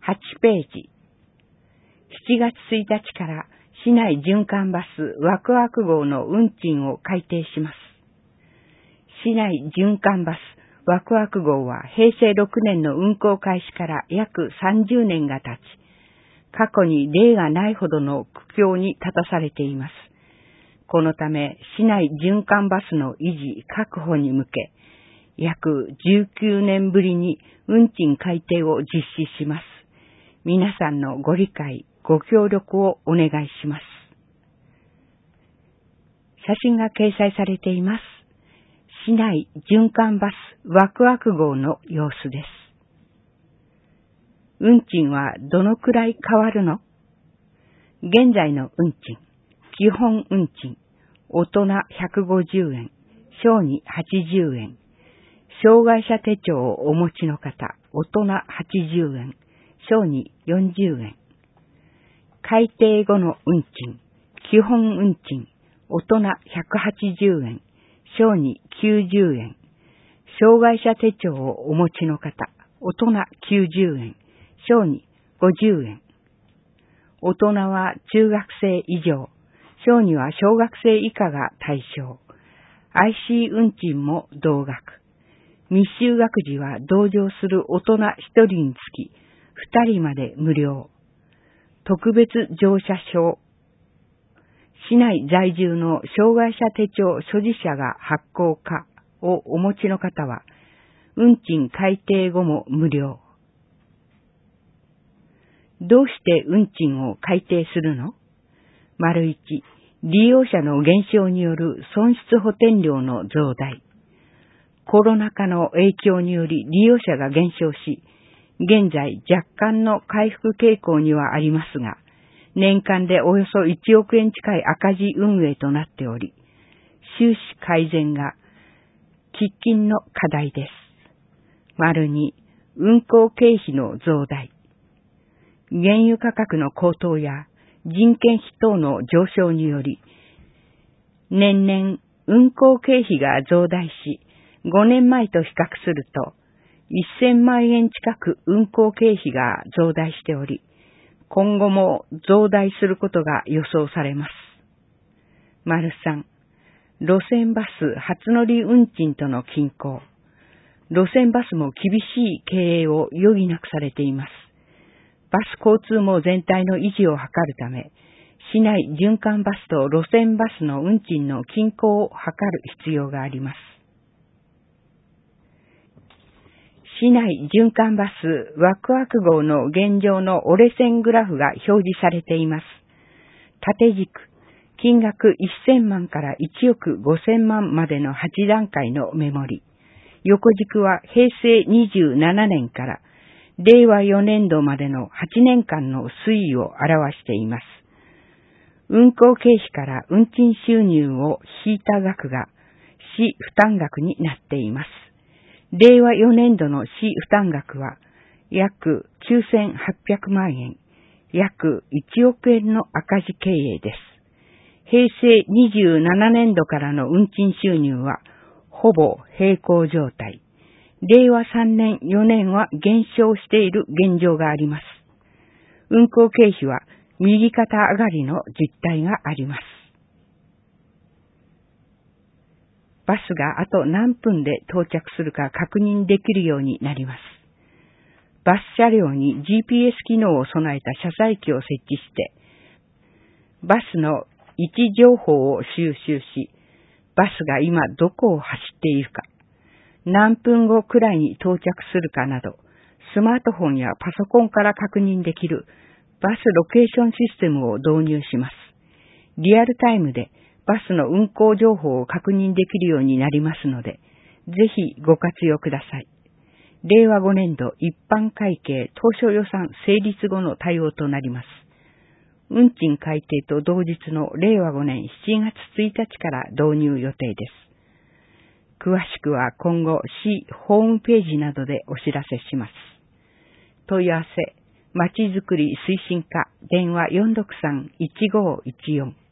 8ページ。7月1日から市内循環バスワクワク号の運賃を改定します。市内循環バスワクワク号は平成6年の運行開始から約30年が経ち、過去に例がないほどの苦境に立たされています。このため、市内循環バスの維持確保に向け、約19年ぶりに運賃改定を実施します。皆さんのご理解、ご協力をお願いします。写真が掲載されています。市内循環バスワクワク号の様子です。運賃はどのくらい変わるの？現在の運賃、基本運賃、大人150円、小児80円、障害者手帳をお持ちの方、大人80円、小児40円。改定後の運賃、基本運賃、大人180円、小児90円。障害者手帳をお持ちの方、大人90円、小児50円。大人は中学生以上、小児は小学生以下が対象。IC 運賃も同額。未就学児は同乗する大人1人につき2人まで無料。特別乗車証。市内在住の障害者手帳所持者が発行かをお持ちの方は、運賃改定後も無料。どうして運賃を改定するの？1、利用者の減少による損失補填料の増大。コロナ禍の影響により利用者が減少し、現在若干の回復傾向にはありますが、年間でおよそ1億円近い赤字運営となっており、収支改善が喫緊の課題です。2、運行経費の増大。原油価格の高騰や人件費等の上昇により、年々運行経費が増大し、5年前と比較すると、1000万円近く運行経費が増大しており、今後も増大することが予想されます。3、路線バス初乗り運賃との均衡。路線バスも厳しい経営を余儀なくされています。バス交通網全体の維持を図るため、市内循環バスと路線バスの運賃の均衡を図る必要があります。市内循環バスワクワク号の現状の折れ線グラフが表示されています。縦軸、金額1000万から1億5000万までの8段階の目盛り。横軸は平成27年から令和4年度までの8年間の推移を表しています。運行経費から運賃収入を引いた額が市負担額になっています。令和4年度の市負担額は約9800万円、約1億円の赤字経営です。平成27年度からの運賃収入はほぼ平行状態。令和3年、4年は減少している現状があります。運行経費は右肩上がりの実態があります。バスがあと何分で到着するか確認できるようになります。バス車両に GPS 機能を備えた車載機を設置して、バスの位置情報を収集し、バスが今どこを走っているか、何分後くらいに到着するかなど、スマートフォンやパソコンから確認できるバスロケーションシステムを導入します。リアルタイムでバスの運行情報を確認できるようになりますので、ぜひご活用ください。令和5年度一般会計当初予算成立後の対応となります。運賃改定と同日の令和5年7月1日から導入予定です。詳しくは今後市ホームページなどでお知らせします。問い合わせ、まちづくり推進課電話463-1514